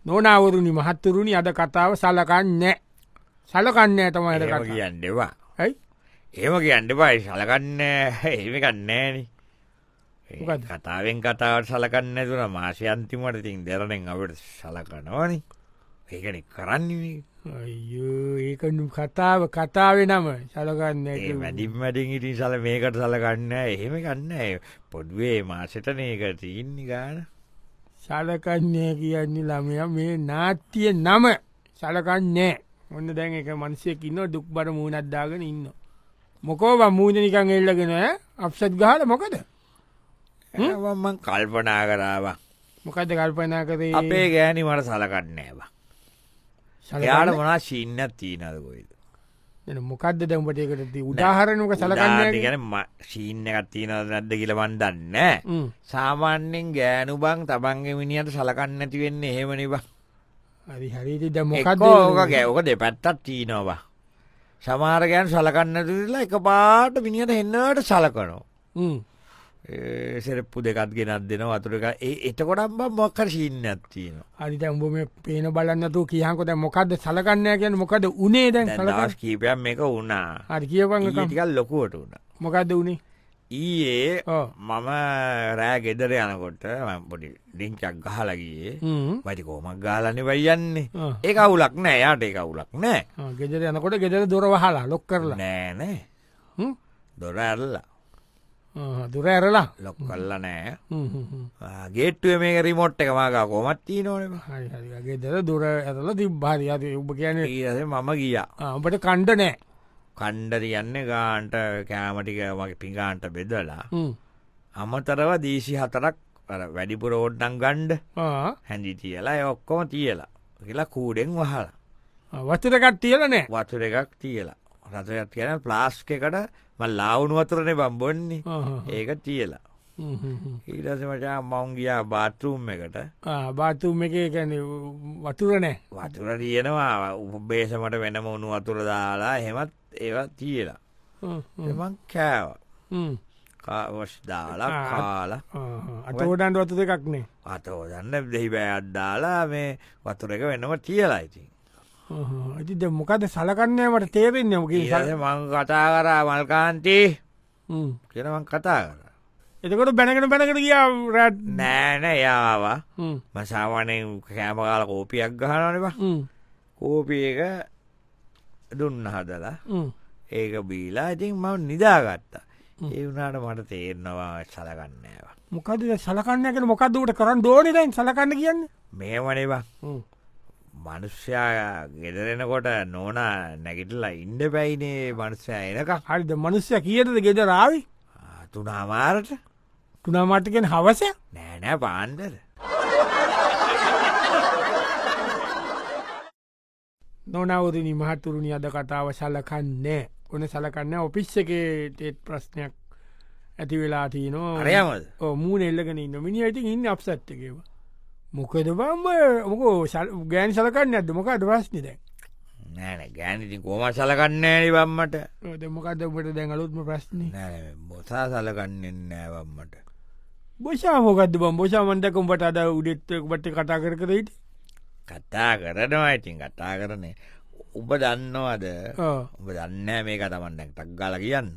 නොනවරුණි මහත්තුරුණි අද කතාව සලකන්නේ සලකන්නේ තමයි අද කතාව. කියන්නවා ඇයි? ඒම කියන්න බයි සලකන්න ඒමකන්නෑන කතාවෙන් කතාවට සලකන්න තුන මාසය අන්තිමට තින් දෙරනෙන් අපට සලකනවාන ඒකන කරන්නේ අයියෝ ඒක කතාව කතාව නම සලකන්න වැඩිම්මටින් ඉටින් සල මේකට සලකන්න එහෙම කන්න පොඩ්වේ මාසටන ඒක තියන්නේ ගාන සලකන්නේ කියන්නේ ළමය මේ නාට්‍යය නම සලකන්නේ ඔන්න දැන් එක මනසයක ඉන්න දුක් බර මූුණත්දාගෙන ඉන්න. මොකෝව මූදනිකං එල්ලගෙන අප්සත් ගහල මොකද මං කල්පනා කරාව මොකද කල්පනා කරේ අපේ ගෑනි මට සලකන්නේව යාට මොනා ශීන්නත් තිීනදකොයිද මොකක්ද දැම්පට එකට උදාහරනක සලකන්න ගැන ශීන්න එකත් තියනද නැද්ද කියලවන් දන්න සාමාන්‍යෙන් ගෑනු බං තබන්ගේ මිනිියට සලකන්න ඇති වෙන්න එහෙමනිබ හරි හරිති ද මොකක්ද ඕක ගැවක දෙපැත්තත් තිීනවා සමාරගයන් සලකන්නතුලා එක පාට මිනිියට එන්නට සලකනෝ සෙරප්පු දෙකත් ගෙනත් දෙන වතුරක එතකොටම් මොක්කර ශීන්න ඇත්තින අරිත උඹ මේ පේන බලන්නතු කියහකොද මොකක්ද සලකන්නය කියන මොකද උනේ දැන් සලකස් කීපයක් මේක වුණා හරි කියපන් ටිකල් ලොකුවට වුණ මොකක්ද වුණේ ඊයේ මම රෑ ගෙදර යනකොට පොඩි ඩිංචක් ගහලගියේ වටි කෝමක් ගාලන්න වයියන්නේ ඒ අවුලක් නෑ යාට ඒ අවුලක් නෑ ගෙදර යනකොට ගෙදර දොර වහලා ලොක් කරලා නෑනෑ දොර ඇරල්ලා දුර ඇරලා ලොක් කල්ල නෑ ගේට්ටුව මේ රිමෝට් එක මගා කොමත්තිී නොනම ගෙදර දුර ඇරල තිබ්බාරි අද උබ කියන ඊද මම ගියා ඔබට කණ්ඩ නෑ කණ්ඩරියන්න ගාන්ට කෑමටික මගේ පිඟාන්ට බෙදලා අමතරව දීසි හතරක් වැඩිපුර ඕඩ්ඩන් ගණ්ඩ හැඳි තියලා ඔක්කොම තියලා කියලා කූඩෙන් වහලා වතුරකත් තියල නෑ වතුර එකක් තියලා රතරත් කියන ප්ලාස්ක එකට ම ලාවුණු වතුරන බම්බොන්නේ ඒක තියලා ඊටස මචා මවුන්ගයා බාත්රූම් එකට බාතුම් එක කැන වතුර නෑ වතුර තියෙනවා උපබේසමට වෙනම උුණු වතුර දාලා හෙමත් ඒවත් තියලා එමන් කෑව කාවස් දාලා කාලා අතෝඩන්ට වතු දෙකක්නේ අතෝදන්න දෙහි බෑත් දාලා මේ වතුර එක වෙනම තියලා ඉතින් ඇතිද මොකද සලකන්නේමට තේරෙන්නේ මොක මං කතා කරා මල්කාන්ති කියනමං කතා කර එතකොට බැනගෙන බැනකට කියා රැට් නෑන යාවා මසාමානය කෑමකාල කෝපියක් ගහනනවා කෝපිය එක දුන්න හදලා ඒක බීලා ඉතින් මව නිදාගත්තා ඒ වුණට මට තේරනවා සලකන්නේවා මොකද සලකන්න කන මොකක්දට කරන්න දෝනිදැන් සලකන්න කියන්න මේ වනේවා මනුෂ්‍යයා ගෙදරෙනකොට නෝන නැගිටලා ඉන්ඩ පැයිනේ මනුෂ්‍යය එනක හරිද මනුෂ්‍ය කියතද ගෙදරාවි තුනාමාරට තුනාමාටිකෙන් හවස නෑනෑ පාන්දර නොනවරනි මහතුරුණි අද කතාව සලකන්නේ ඔන සලකන්න ඔපිස්ස එකේ තෙත් ප්‍රශ්නයක් ඇති වෙලා තියනවා අරයමද මූන එල්ලගෙන ඉන්න මිනි ඇති ඉන්න අප්සත්තකව මොකද බම්බ මොකෝ ගෑන් සලකන්න ඇද මොකද ප්‍රශ්නි දැන් නෑන ගෑනිති කෝම සලකන්නේනි බම්මට මොකදට දැන් අලුත්ම ප්‍රශ්න බොසා සලකන්නෙන් නෑවම්මට බොෂා මොකද බම් බොෂාමන්ටකුම්ට අද උඩෙත්වට කතා කරකරයිට කතා කරනවා ඉතින් කතා කරනේ උබ දන්නවාද උබ දන්න මේක තමන්නෙක් ටක් ගල කියන්න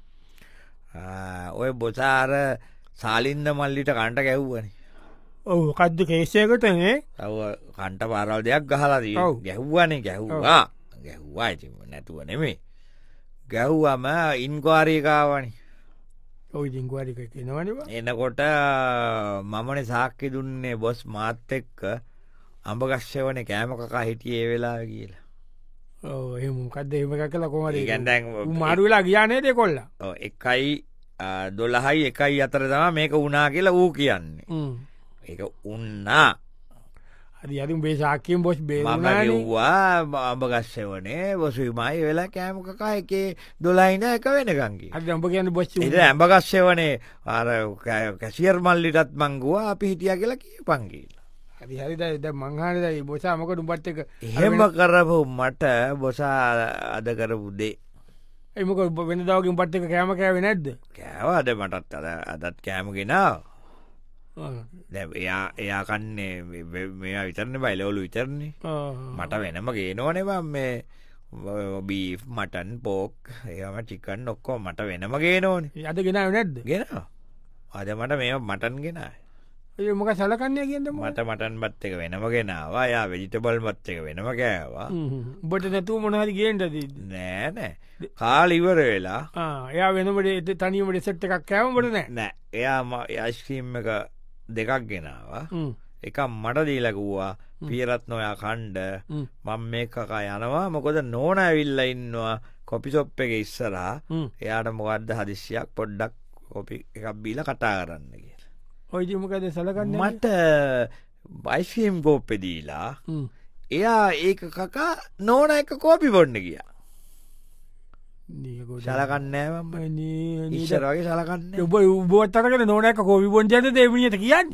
ඔය බොසාර සාලින්ද මල්ලිට කණ්ට ගැව්වනි ඔහු කද්ද කේෂයකටනේ කණ්ට පාරල් දෙයක් ගහලදී ගැහ්වනේ ගැහ්වා ගැහ්වා ඉති නැතුව නෙමේ ගැහ්වම ඉන්කවාරීකාවනි ඔයිඉංකවාරික කෙනවනවා එනකොට මමන සාක්කි දුන්නේ බොස් මාත් එක්ක අඹගශ්‍යවන කෑමකකා හිටියේ වෙලා කියලා ඒමකක්ද ඒම කල කොමට ගැන්දැන් මාරුවෙලා ගියානේද කොල්ල එකයි 12යි එකයි අතර තම මේක උනා කියලා වූ කියන්නේ ඒක උන්නා අද අතුම් බේසාකම් බොස් බේවා අඹගශ්‍යවනේ බොසුමයි වෙලා කෑමකකා එක 12යින එක වෙනකංගේ අද අඹ කියන්න බොස් ඇඹගශ්‍යවනේ කැසියර් මල්ලිටත් මංගුවා අපි හිටිය කියලා කිය පංගේල හරි හරිද මංහනදයි බොසාමකට උඹත් එක එහෙම කරපු මට බොසා අද කරපු දේ එමක වෙනදාවකින් පට්ක කෑම කෑව නැද්ද කෑවාද මටත් අද අදත් කෑමගෙනාව එයා කන්නේ මෙයා විතරන බයිලවලු විතරන්නේ මට වෙනම ගේනෝනෙවා මේ බී මටන් පෝක් ඒම චිකන් ඔක්කෝ මට වෙනම ගේනෝන අද ගෙනාව නැද්ද ගෙන අද මට මේ මටන් ගෙනයි මොක සලකන්නේ කියන්න මට මටන් බත් එක වෙනම ගෙනවා යා වෙජිටබල් බත් එක වෙනම කෑවා උඹට නැතුව මොනහරි ගේන්ට නෑ කාල ඉවර වෙලා එයා වෙනමට තනියමට සෙට් එකක් කෑවමට නෑ නෑ එයා යයිස්ක්‍රීම් එක දෙකක් ගෙනවා එක මට දීලකුවා පියරත් නොයා කණ්ඩ මං මේ කකා යනවා මොකොද නෝන ඇවිල්ල ඉන්නවා කොපිසොප් එක ඉස්සරා එයාට මොකක්ද හදිසියක් පොඩ්ඩක් කොපි එකක් බීල කතා කරන්න කිය ඔයිමකද සලකන්න මට බයිස්ෆම් කෝප්පෙදීලා එයා ඒක කකා නෝන එක කෝපි බොන්න ගිය සලකන්නෑම ඊශරගේ සලකන්න ඔබ උබෝත්තරකට නෝන එක කෝපි බොන්ජද දෙවිනිට කියන්නේ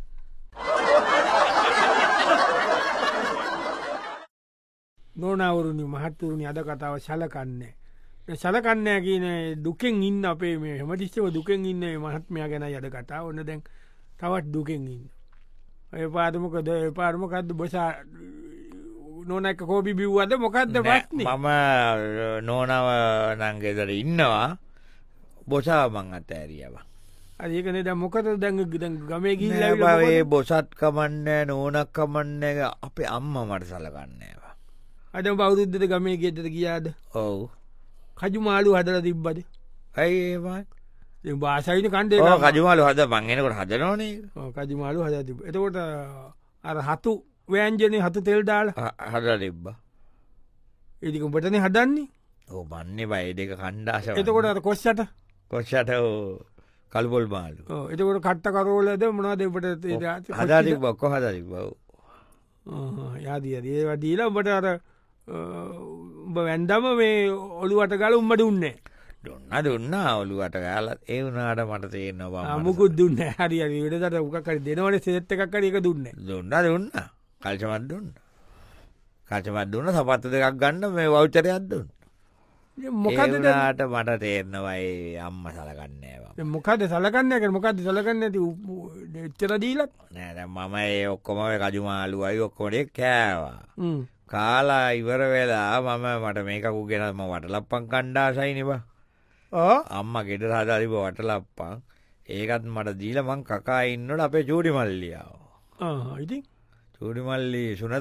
නොනවරුණි මහත්තුරුණි අද කතාව සලකන්නේ සලකන්නෑ කියන දුකෙන් ඉන්න අපේ මේ හමටිස්සව දුකෙන් ඉන්න මහත්මයා ගැන යද කතා ඔන්න දැන් තවත් දුකෙන් ඉන්න ඔය පාතමකද පාර්මකක්ද බොසා නොන එක කෝපි බිව්වද මොකක්ද පස්න මම නෝනව නංගෙදර ඉන්නවා බොසා මං අත ඇරියවා ඒකන ද මොකද දැඟ ගමේ ගිල්ල බවේ බොසත් කමන්න නෝනක් කමන්න අපේ අම්ම මට සලකන්නේවා අද බෞද්ධද ගමේ ගෙතට ගියාද ඔවු කජු මාලු හදල තිබ්බද ඇයිඒවා බාසයින කණ්ඩේ කජුමාලු හද බංගෙනකොට හදනෝනේ කජුමාලු හද තිබ එතකොට අර හතු වෑන්ජනය හතු තෙල් දාල හද තිබ්බ ඉතිකුම්පටන හදන්නේ ඕ බන්නේ බයි දෙක කණ්ඩාශ එතකොට කොස්සට කොච්චට කල්පොල් මාලු එතකොට කට්ට කරෝලද මොනා දෙපට හදාති බොක්කො හදරි බව යාදිය ඒවදීලා උඹට අර වැන්දම මේ ඔළුවට ගල උම්මට උන්නේ දුන්න ඔලුවට ගාල ඒ වුනාට මට තේරනවා මුකුත් දුන්න හරි විටට උකකර දෙනවන සෙත්ත එකක්කර එක දුන්න දුන්න කල්චමත් දුන්න කල්චමත් දුන්න සපත්ත දෙකක් ගන්න මේ වෞචරයක් දුන්න මොකදට මට තේරනවයි අම්ම සලකන්නේවා මොකද සලකන්නක මොකද සලකන්න ඇති එච්චර දීලත් නෑ මම ඒ ඔක්කොම කජුමාලුවයි ඔක්කොඩේ කෑවා කාලා ඉවර වෙලා මම මට මේකකු ගෙනම වටලප්පන් කණ්ඩාසයිනිවා අම්ම ගෙට හදාරිබ වටලප්පන් ඒකත් මට දීලමං කකා ඉන්නට අපේ චූඩි මල්ලියාව ඉති චූඩිමල්ලි සුනත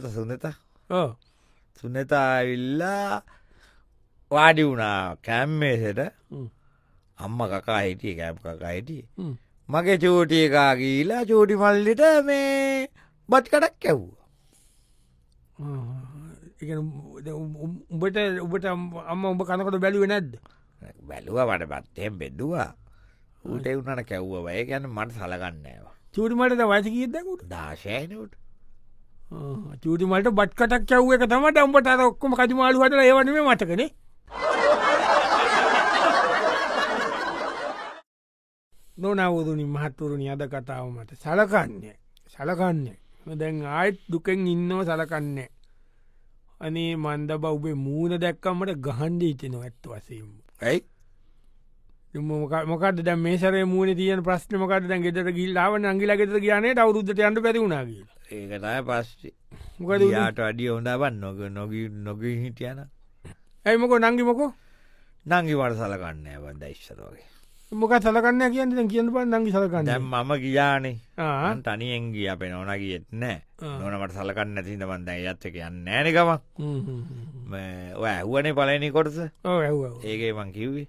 සුනතාවිල්ලා වාඩි වුණා කැම්මේසට අම්ම කකා හිටිය කෑප් කකා හිටිය මගේ චූටිය එකා ගීලා චූටි මල්ලිට මේ බත් කටක් කැව්වා උඹට උබට අම්ම උඹ කනකොට බැලිව නැද්ද බැලුව මට බත්තයෙන් බෙද්දවා ඌට එවුනට කැව්ව වය ගැන මට සලගන්නේවා චූටිමට වයිස කියදකුට දාශයනට චූටිමට බත් කටක් කැව්ව එක තමට උඹට අර ඔක්කොම කජමාලු හටල ඒවනේ මටකනේ නොනවුරුණි මහත්තුරුණි අද කතාව මට සලකන්නේ දැන් ආයත් දුකෙන් ඉන්නව සලකන්නේ අනේ මන්ද බව්බේ මූුණ දැක්කම්මට ගහන්ඩ හිතෙනවා ඇත්ත වසයම ඇයි මොකද දැ මේසර මූුණ තියන ප්‍රශ්න මොකට දැන් ගෙතර ගිල්ලාව අංගිලා ගෙතර ගානයට අවුද්ධට අන්ට පැතිවුණනාගේ ඒකතයි පස්සේ මොකද යාට අඩිය හොඳබන් නොග හිටියන ඇයි මොක නංගි මොකෝ නංගිවට සලකන්නේ බන්ද ඉස්සරෝගේ මොක සලකන්න කියන්න කියන්න ප නංගි සලකන්න මම ගියානේ තනියෙන් ගිය අපේ නොන ගියෙත් නෑ නොනමට සලකන්න ඇතිද බන්ද ඇත් එක යන්න නෑනකම ඔය ඇහුවනේ පලනි කොටස ඒකේ මං කිව්වේ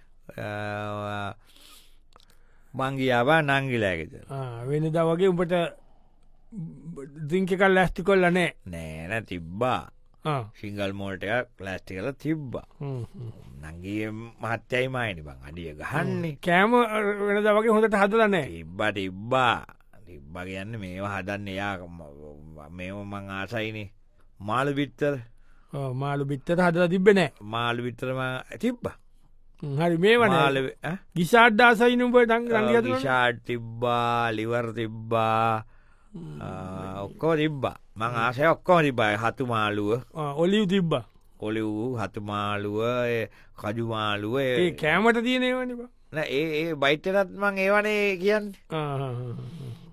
මංගියාබා නංගිලෑගෙත වෙනද වගේ උඹට දිංක කල් ලැස්ති කොල්ල නෑ නෑන තිබ්බා සිංගල් මෝල්ට එක ලෑස්ටි කල තිබ්බා නංගේ මහත්තයයි මයිනි බං අඩිය ගහන්නේ කෑම වෙනද වගේ හොඳට හදලනෑ ඉබ්බට ඉබ්බා තිබ්බ කියන්න මේවා හදන්න යා මේම මං ආසයිනේ මාළු බිත්තර මාළු බිත්තර හදල තිබෙනෑ මාළු බිත්තරම තිබ්බ හරි මේ වන ගිසාඩ්ඩාසයිනුඹ ඩං ෂාට් තිබ්බා ලිවර් තිබ්බා ඔක්කෝ තිබ්බා මං ආසය ඔක්කෝ තිබයි හතු මාළුව ඔලිව් තිබ්බ ඔලිව් හතු මාළුව කජුමාළුව කෑමට තියනේවනිබ ඒ බයිටරත් මං ඒවනේ කියන්න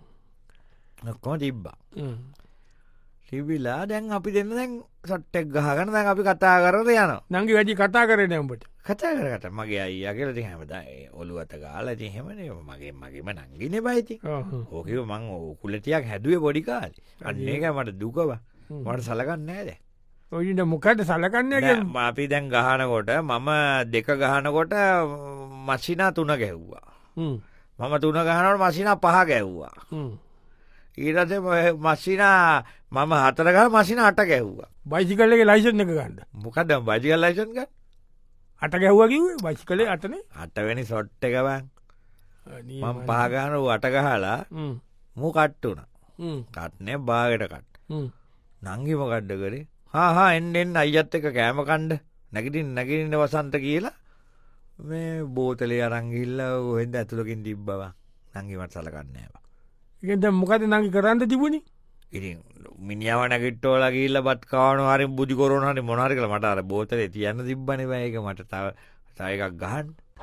ඔක්කොම තිබ්බා තිබිලා දැන් අපි දෙන්න දැන් සට්ටෙක් ගහගන්න දැන් අපි කතා කරට යන නංගි වැඩි කතා කරන උඹට කතා කරට මගේ අයියා කියලා ඉතින් හැමදා ඔළුවට ගාලා ඉතින් එහෙමනේ මගේම නංගිනේ බයිති ඕකේ මං කුලටියක් හැදුවේ පොඩි කාලේ අන්න ඒක මට දුකවා මට සලකන්නේ නැහැ දැන් ඔයින්ට මොකද සලකන්නේ අපි දැන් ගහනකොට මම දෙක ගහනකොට මසිනා 3 ගැහුවා මම 3 ගහනකොට මසිනා 5 ගැහුවා ඊට මසිනා මම 4 ගහ මසිනා 8 ගැහුවා බයිසිකල් එකේ ලයිසන් එක ගන්න මොකද බයිසිකල් ලයිසන් ගන්න 8 ගැහුවා කිව්වේ බයිසිකලේ 8නේ 8 වෙනි ෂොට් එක බං මම 5 ගහන ඌ 8 ගහලා මූ කට් උනා කට්නේ බාගෙට කට් නංගි මොකද්ද කරේ එන්න අයියත් එක කෑම කණ්ඩ නැගිටින්න වසන්ත කියලා මේ බෝතලේ අරන් ගිහිල්ලා ඔහෙන්ද ඇතුලකින් තිබ්බවා නංගි මට සලකන්නේ නැහැ. ඒකෙන් දැන් මොකද නංගි කරන්න තිබුණේ? ඉතින් මිනිහව නැගිට්ටෝලා ගිහිල්ලා බත් කවනවා හරි බුදි කරනවා හරි මොනවා හරි කියලා මට අර බෝතලේ තියන්න තිබ්බනේ බෑ ඒක මට තව එකක් ගහන්න.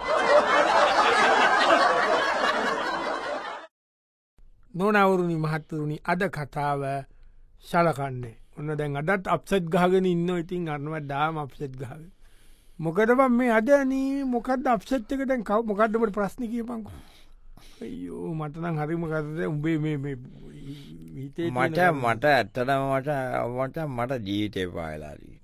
නෝනාවරුනි මහත්තුරුනි අද කතාව සලකන්නේ ඔන්න දැන් අදත් අප්සෙට් ගහගෙන ඉන්න ඉතින් අරනවත් දාම අප්සෙට් ගහගෙන මොකද බං මේ අදනේ මොකද්ද අප්සෙට් එක දැන් මොකද්ද මට ප්‍රශ්න කියපන්කෝ අයියෝ මට නම් හරිම කරදර උඹේ මේ හිතේ මට ඇත්තටම මට ජීවිතේ පායලාදී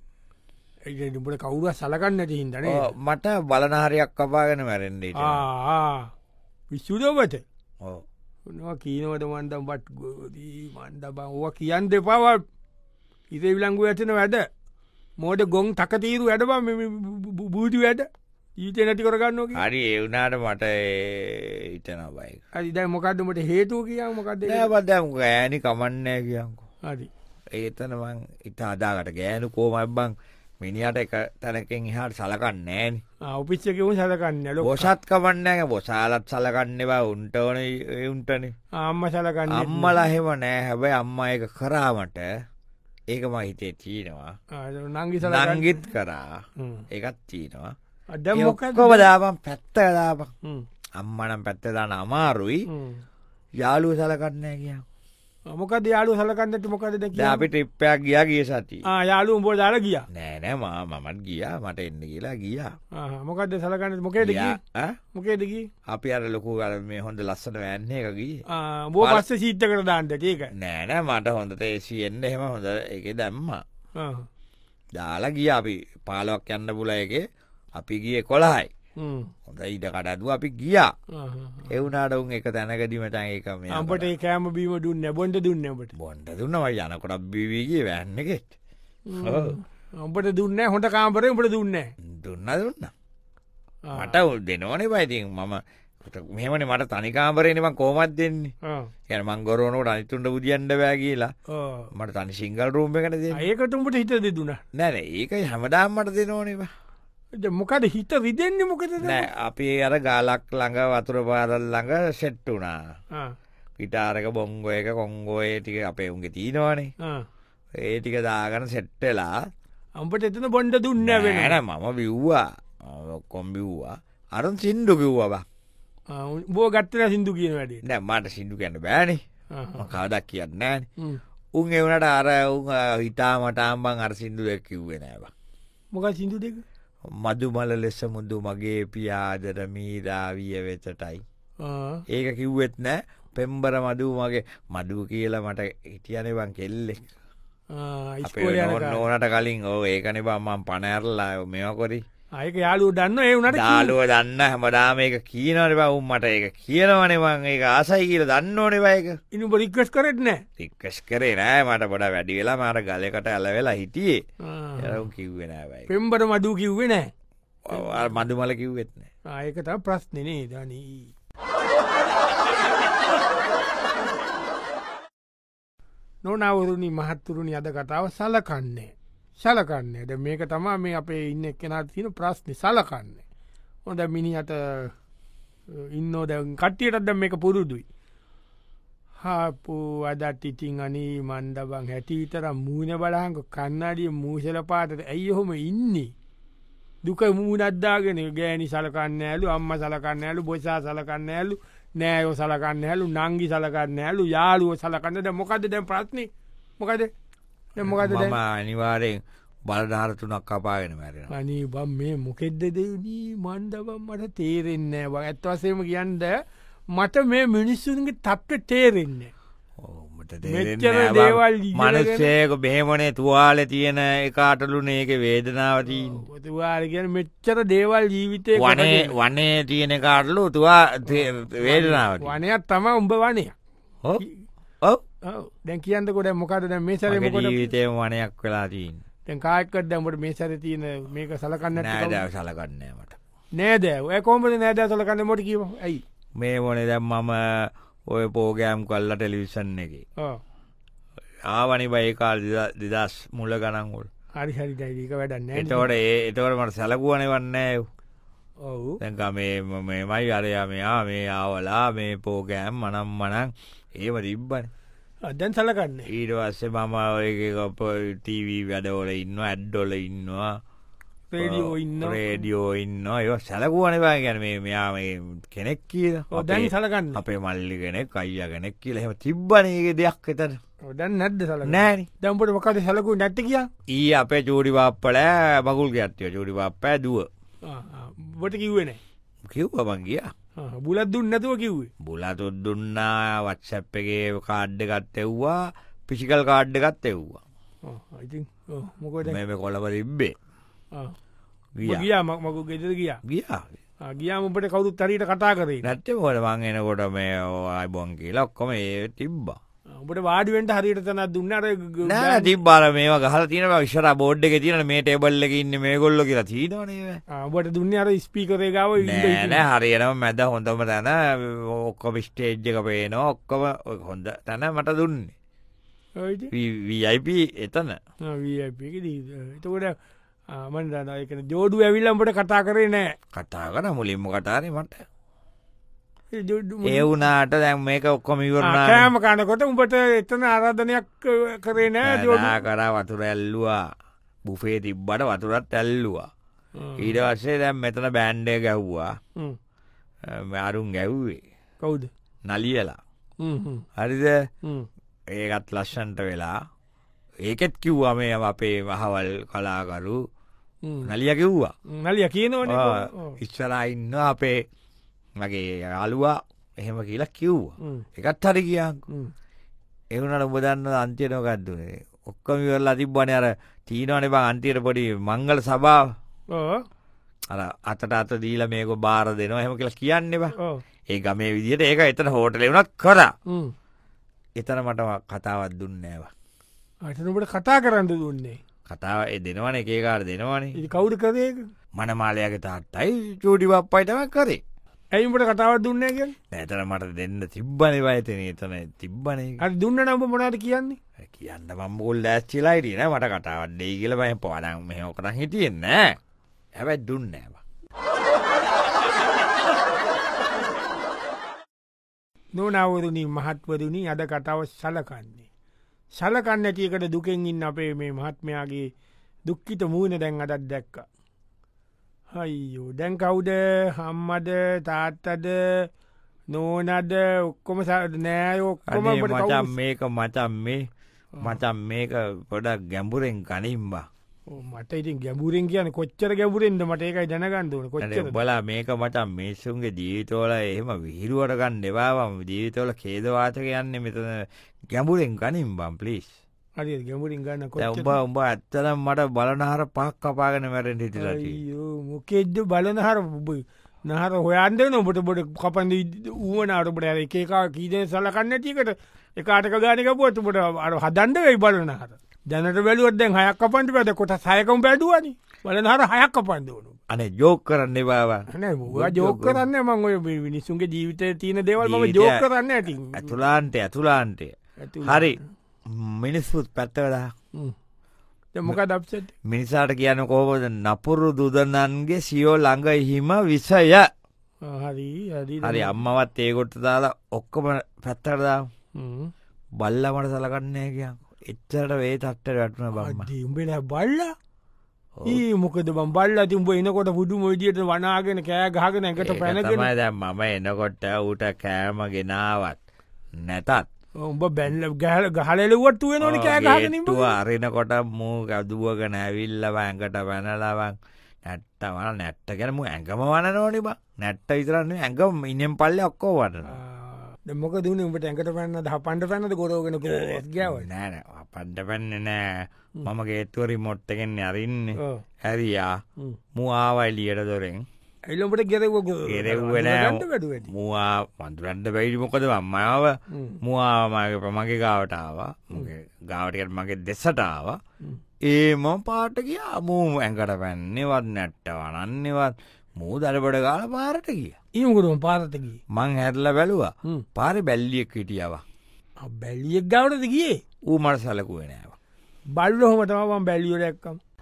ඒක උඹට කවුරුත් සලකන්නේ නැති හින්දානේ මට බලන හරියක් කපාගෙන මැරෙන්න හිටියා විසුදවට ඔව් මොනවා කියනවද මන්ද උඹට ගෝදී මන්ද බං ඕවා කියන්න දෙපා ඉතේ විලංගු ඇතන වැඩ මෝඩ ගොන් තකතීරු වැඩ බං මේ බූදි වැඩ ඊටේ නැති කරගන්නවා කිය. හරි ඒ වුණාට මට හිතනවා බයි. හරි දැන් මොකද්ද උඹට හේතුව කියන්න මොකද්ද? නෑ බං දැන් ගෑණි කමන්නේ කියන්කෝ. හරි. ඒතන මං ඉත අදාකට ගෑනු කොහමද බං මිනිහට එක තැනකින් එහාට සලකන්නේ නෑනේ. ඔෆිස් එකේ උන් සලකන්නේ නෑ. බොසත් කමන්නේ නෑ. බොසාලත් සලකන්නේ බා උන්ට ඕනේ ඒ උන්ටනේ. අම්මා සලකන්නේ. අම්මලා එහෙම නෑ. හැබැයි අම්මා ඒක කරාමට ඒක මම හිතේ තියෙනවා. නංගි සලකන්නේ. නංගිත් කරා. ඒකත් තියෙනවා. දැන් මොකද? කොහොමද දාපන් පැත්ත දාපන්. අම්මා නම් පැත්ත දාන්න අමාරුයි. යාළුවෝ සලකන්නේ නෑ කියනවා. මොකද යාළුවෝ සලකන්නේ නැති මොකද දැන් කියන්නේ? අපි ට්‍රිප් එකක් ගියා ගිය සතියේ. යාළුවෝ උඹව දාලා ගියා. නෑ මමත් ගියා මට එන්න කියලා ගියා. මොකද සලකන්නේ මොකේද ගියේ? මොකේද ගියේ? අපි අර ලොකු අර මේ හොඳ ලස්සන වෑන් එක ගියේ. උඹ පස්සේ සීට් එකට දාන්නද ඒක? නෑ මට හොඳට AC එන්න එහෙම හොඳ ඒකේ දැම්මා. දාලා ගියා අපි 15ක් යන්න බුල එකේ අපි ගියේ 11යි. හොඳ ඉඩ කඩ අපි ගියා. ඒ වුණාට උන් එක තැනකදී මට ඒක මේ අපිට ඒ කෑම බීම දුන්නේ බොණ්ඩ දුන්නේ අපිට. බොණ්ඩ දුන්නා මම යනකොට බීවි ගියේ වෑන් එකෙත්. ඔව්. අපිට දුන්නේ හොඳ කාමරේ උඹට දුන්නේ දුන්නා. මට දෙනවනේ බයි ඉතින් මම මෙහෙමනේ මට තනි කාමරේනේ මම කොහොමද දෙන්නේ? يعني මං ගොරවනකොට අනිතුන්ට බුදියන්න බෑ කියලා. මට තනි සිංගල් රූම් එකකට දෙන්නේ. ඒකට උඹට හිත දෙදුනා. නෑ ඒක හැමදාම මට දෙනවනේ බා. මොකද හිත රිදෙන්නේ මොකද? නෑ අපි අර ගාලක් ළඟ වතුර පාරල් ළඟ සෙට් වුණා. ගිටාර් එක බොංගෝ එක කොංගෝ ඒ ටික අපේ උන්ගේ තියෙනවනේ. ඒ ටික දාගෙන සෙට් වෙලා උඹට එතන බොණ්ඩ දුන්නේ නැහැ වෙන. නෑ මම බිව්වා. ඔක්කොම බිව්වා. අර සින්දු කිව්වා බා. උඹ ගත්තේ සින්දු කියන වැඩේ. නෑ මට සින්දු කියන්න බෑනේ. මම කවදාවත් කියන්නේ නෑනේ. උන් ඒ වුණාට අර උන් හිතා මටාම් බං අර සින්දු දෙක කිව්වේ නෑ බා. මොකක්ද සින්දු දෙක? මදුමල ලෙස මුදු මගේ පියාදර මීරාවිය වෙතටයි. ඒක කිව්වෙත් නෑ. පෙම්බර මදු මගේ මදු කියලා මට හිටියනේ බං කෙල්ලෙක්. ඉස්කෝලේ යන නෝනට කලින් ඔව් ඒකනේ බං මම පණ ඇරලා මේවා කරේ. ඒක යාළුවෝ දන්නවා ඒ උනට යාළුවෝ දන්න හැමදාම මේක කියනවනේ බං උන් මට ඒක කියනවනේ මං ඒක ආසයි කියලා දන්නෝනේ බං ඒක. ඉතින් ඔබ රික්වෙස්ට් කරෙත් නෑ? රික්වෙස්ට් කරේ නෑ මට පොඩ වැඩි වෙලා මාර ගලයකට ඇලවෙලා හිටියේ. ඒක උන් කිව්වේ නෑ බං. පෙම්බර මදු කිව්වේ නෑ. අර මදුමල කිව්වෙත් නෑ. ඒක තමයි ප්‍රශ්නේ නේද අනේ. නෝනාවරුනි මහත්තුරුනි අද කතාව සලකන්නේ දැන් මේක තමයි මේ අපේ ඉන්න එක්කෙනාට තියෙන ප්‍රශ්නේ සලකන්නේ. හොඳ මිනිහට ඉන්නෝ දැන් කට්ටියටත් දැන් මේක පුරුදුයි. හාපු අදත් ඉතින් අනේ මන්ද බං හැටි විතර මූණ බලහංක කන්නඩිය මූසල පාටට ඇයි ඔහොම ඉන්නේ? දුක මූණක් දාගෙන ගෑණි සලකන්නේ නැලු අම්මා සලකන්නේ නැලු බොසා සලකන්නේ නැලු නෑයෝ සලකන්න හැලු නංගි සලකන්න හැලු යාළුව සලකන්න ද මොකද දැන් ප්‍රශ්නය මොකද මොකද මම අනිවාරයෙන් බලධාරතුනක් කපාගෙන මැරෙන අනී බම් මේ මොකෙද්ද දෙවනී මන්දබම් මට තේරෙන්නේ බ ඇත් වසේම කියන්ද මට මේ මිනිස්සුන්ගේ තත්ව තේරෙන්නේ මනුස්සයක බේමනේ තුවාල තියෙන එකාටලුන ඒක වේදනාවතිී තුවාලගෙන මෙච්චර දේවල් ජීවිතය වනේ තියෙන කාටලු තුවා වේදනාවට වනයක් තම උඹ වනය ඔව දැන් කියන්නකොට මොකද මේ සර ජීවිතය වනයක් වෙලාතිීන් තැන් කායකත් දැමට මේ සර තියෙන මේක සලකන්න නෑද සලකන්නෑමට නේද ඔය කොමට නෑද සලකන්න මොට කිව ඇයි මේ මොනේ දැම් මම ඔය පෝගෑම් කල්ල ටෙලිවිෂන් එක ආවනි බයිකාල් දෙදස් මුල්ල ගනන්ගොල් හරි හරි දයික වැඩන්න එතවට එතවට මට සැලකුවන වන්නෑ ඔවු තැක මේමයි අරයා මෙයා මේ ආවලා මේ පෝගෑම් මනම් මනං ඒම තිබ්බන අදැන් සලකන්න ඊට වස්සේ මම ටීවී වැඩවල ඉන්න ඇඩ්ඩොල ඉන්නවා රේඩියෝ ඉන්න ඒ සැලකුවනවා ගැන මෙයා කෙනෙක් කියල දැන් සලකන්න අපේ මල්ලි කෙනෙක් අයිය කෙනෙක් කියල හෙම තිබ්බනගේ දෙයක් එතන දැන් නැද්ද සල නෑන දැම්පට මොකද සැලකු නැට්ට කිය ඊ අපේ චූඩිපාප්පල බගුල් ගැත්තිය චූඩිපාප්පෑ දුව බොට කිව්වෙන කිව්වබන් ගිය බුලත් දුන්න නැතුව කිව්වේ බුලතුත් දුන්නා වත්සැප් එකේ කාඩ්ඩ ගත්ත එව්වා පිසිකල් කාඩ්ඩ ගත්ත එව්වා ඉතින් මොකද මේ කොලබ ඉබ්බේ ගියා මකු ගෙදර ගියා ගියාමට කවුරුත් තරට කතා කරේ නැත්තේ මොට මං එනකොට මේ අයිබොන් කියලා ඔක්කොම ඒ තිබ්බා ඔබට වාඩිුවෙන්ට හරිට තන දුන්නට තිබ්බාල මේ ගහල තින විශ්ර බෝඩ් එක තියන මේ ටේබල්ල ඉන්න මේ ගොල්ල කියලා තිීනනේ ඔබට දුන්න අර ස්පීකරේ ගාව නෑ හරියනම මැද හොඳම තැන ඔක්කොම ස්ටේජ්ජ එක පේන ඔක්කොම හොඳ තැන මට දුන්නේ වයිප එතන එතකොට මන්දන එකන ජෝඩු ඇවිල්ලම්ට කතා කරේ නෑ කතා කර මුලින්ම කතාරය මට ඒ වුනාට දැම් මේක ඔක්කොම ඉවරණ කෑම කනකොට උඹට එතන ආරාධනයක් කරේ නෑ ජෝඩා කර වතුර ඇල්ලවා බුෆේ තිබ්බට වතුරත් ඇල්ලවා ඊට වස්සේ දැම් මෙතන බෑන්්ඩය ගැව්වා අරුන් ගැව්වේ කවුද නලියලා හරිද ඒකත් ලශ්ෂන්ට වෙලා ඒකෙත් කිව්වා මේ අපේ වහවල් කලාකරු නලිය කිව්වා නලිය කියනවන ඉස්සරා ඉන්න අපේ මගේ යාලුවා එහෙම කියලා කිව්වා එකත් හරි කියන් එවුනට උබදන්න අන්තියනොකක්දුනේ ඔක්කම වෙරලා තිබ්බන අර තීනවන බං අන්තියට පොඩි මංගල සභාව අර අතට අත දීල මේක බාර දෙනවා එහෙම කියලා කියන්න බා ඒ ගමේ විදියට ඒක එතන හෝටලෙවුනත් කර එතන මට කතාවත් දුන්නේවා අටනට කතා කරන්න දුන්නේ කතාව දෙනවන ඒකාර දෙනවනේ කවුඩ කරේක මනමාලයාගේ තාත්තයි චූඩි බප්පයිටම කරේ ඇයිමට කතාවත් දුන්නේ කිය නැතර මට දෙන්න තිබ්බන වයතන එතන තිබ්බනේ අ දුන්න නම්බ මොනාට කියන්නේ කියන්න මම්බුල් ඇස්චිලායිටන මට කතාවත් දෙයි කියල බය පොඩන් මෙහෝ කරන්න හිටියෙන්න හැබැත් දුන්නෑව නොනවරුණි මහත්වරුණි අද කතාව සලකන්නේ සලකන්න ඇතියකට දුකෙන් ඉන්න අපේ මේ මහත්මයාගේ දුක්කිත මූුණ දැන් අදත් දැක්ක හයියෝ දැන් කවුද හම්මද තාත්තද නෝනද ඔක්කොම නෑ ඔක්කොම මචම් මේක මචම් මේක පොඩක් ගැඹුරෙන් ගනිම්බා මට ඉතින් ගැඹුරෙන් කියන කොච්චර ගැඹුරෙන්ද මට ඒකයි දැනගන්දුවන කොච්චර බලා මේක මචම් මේසුන්ගේ ජීවිතෝල එහෙම විහිරුවට ගන්න දෙවාම ජීවිතවල කේදවාචක යන්න මෙතන ගැඹුරෙන් ගනිම් බම් පලිස් හරි ගැඹුරින් ගන්න උඹ ඇත්තනම් මට බලනහර පක් කපාගෙන මැරෙන් හිටිලා මොකෙද්ද බලනහර නහර හොයන්ද නොබට බොට කපන්ද ඌවනාටට ඇ එකකා කීදය සලකන්න තිකට එකාටක ගානක පොත්තුට අර හදන්ඩ වෙයි බලනහර දැනට බැලුවත් දැන් හයක් කපන්ට පැද කොට සයකම් බැඩුවනි බලනහර හයක් කපන්දවනු අනේ ජෝක් කරන්න බාව ජෝක කරන්න මං ඔය මිනිස්සුන්ගේ ජීවිතය තියෙන දෙවල් ම ජෝක කරන්න ඇති ඇතුලාන්ටය හරි මිනිස්සුත් පැත්තවලා මොක දක්ෂ මිනිසාට කියන කෝබද නපුරු දුදනන්ගේ සියෝ ළඟ හිම විසය හරි අම්මවත් ඒකොට්ට දාලා ඔක්කොම පැත්තරදා බල්ල මට සලකන්නේ කිය එච්චරට වේ තත්ට වැටන බම උඹෙන බල්ල ඒ මොකද බල්ල තිඹ එනකොට පුඩු මොයිදියට වනාගෙන කෑ ගහගෙන එකට පැනගෙන තමයි දැ මම එනකොට ඌට කෑම ගෙනාවත් නැතත් උඹ බැල්ල ගහල ගහලෙලුවට වෙනන කෑ ගහගෙන අරනකොට මූ ගදුවගෙන ඇවිල්ලව ඇඟට පැනලවන් නැට්ට වන නැට්ට ගැනම ඇඟම වන නෝනිබ නැට්ට විතරන්න ඇඟම ඉනම් පල්ල ඔක්කෝ වටන දෙමක දුන උට ඇඟට පැන්න හ පන්ට පැන්නද ගොරෝගෙන ගැව නෑන පන්ට පැන්න නෑ මම ගේත්තුවරි මොට්ටකෙන් අරින්න හැරයා මවාවයිලියට දොරෙන් එල්ලොට ගෙරව ගෙරවෙන මවා පන්තුරන්ට බැයිඩි මොකද වම්මාව මවාමගේ ප්‍රමගේ ගාවටාව ගාවටකට මගේ දෙසටාව ඒම පාට කියා මූ ඇඟට පැන්නේවත් නැට්ට වනන්නේවත් මූ දරබඩ ගාල පාරට කිය ඒමකටම පාරතකි මං හැරල බැලුවා පාරි බැල්ලියෙක් හිටියව බැල්ලියෙක් ගවටද ගියේ ඌ මට සලකුවෙනෑව බල්ලොහොම තමන් බැල්ලියෝ දැක්කම්